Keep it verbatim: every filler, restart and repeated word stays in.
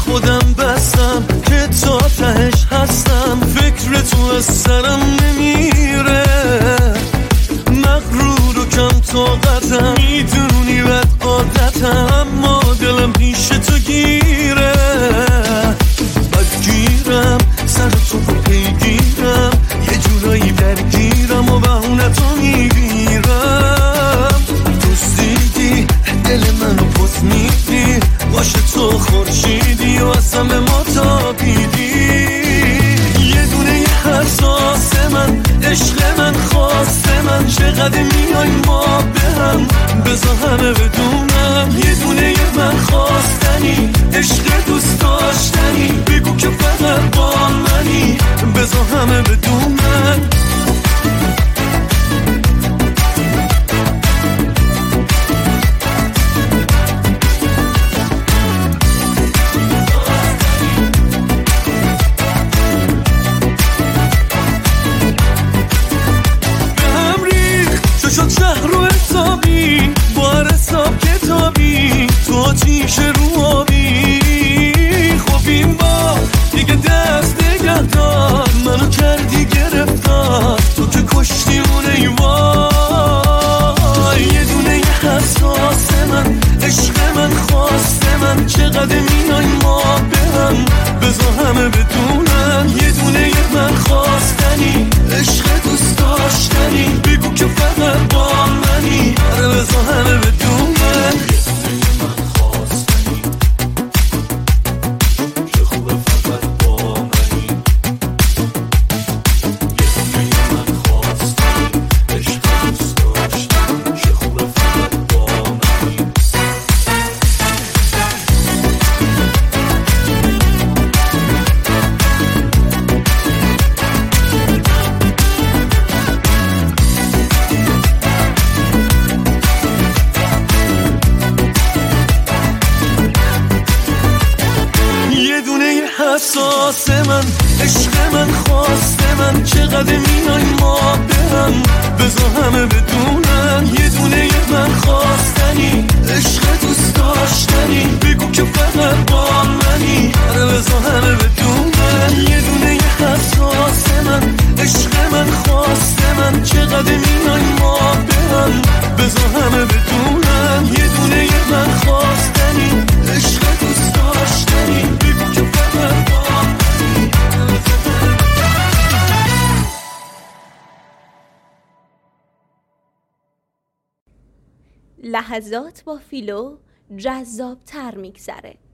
خودم بستم که تا تهش هستم، فکر تو از سرم نمیره، مغرور و کم طاقتم، میدونی بد عادتم، اما دلم پیش تو گیره، بدگیرم سر تو رو پیگیرم، یه جورایی درگیرم و بهونه تو میگیرم، دوستیدی دل منو پس میدی، باشه تو خورشیدی و اصلا به ما تابیدی، یه دونه یه حساس من، عشق من، خواست من، چقدر میای ما به هم، بذار همه بدونم، یه دونه یه من خواستنی، عشق دوست داشتنی، بگو که فقط با منی، بذار همه بدونم. شد شهر رو حسابی، بار حساب کتابی، تو آتیش رو آبی، خب این با دیگه دست نگه دار، منو کردی گرفتار، تو که کشتی اون ایوای، یه دونه یه حساس من، عشق من، خواست من، چقدر میای ما به هم، بذار همه بدونن، یه دونه یه من خواستنی، عشق دوست داشتنی، بگو که فقط با منی، آره بذار همه بدونن، من خواستنی، چه خوبه فقط با منی، یه دونه من خواستنی، عشق دوست داشتنی، چه خوبه فقط با منی. حساس من، عشق من، خواست من، چقدر میای ما به هم، بذار همه بدونن، یه دونه یه من خواستنی، عشق دوست داشتنی، بگو که فقط با منی، آره بذار همه بدونن، یه دونه یه حساس من، عشق من، خواست من، چقدر میای ما به هم، بذار همه بدونن، یه دونه یه من خواستنی، عشق دوست داشتنی، بگو که فقط با منی. لحظات با فیلو جذاب تر میگذره.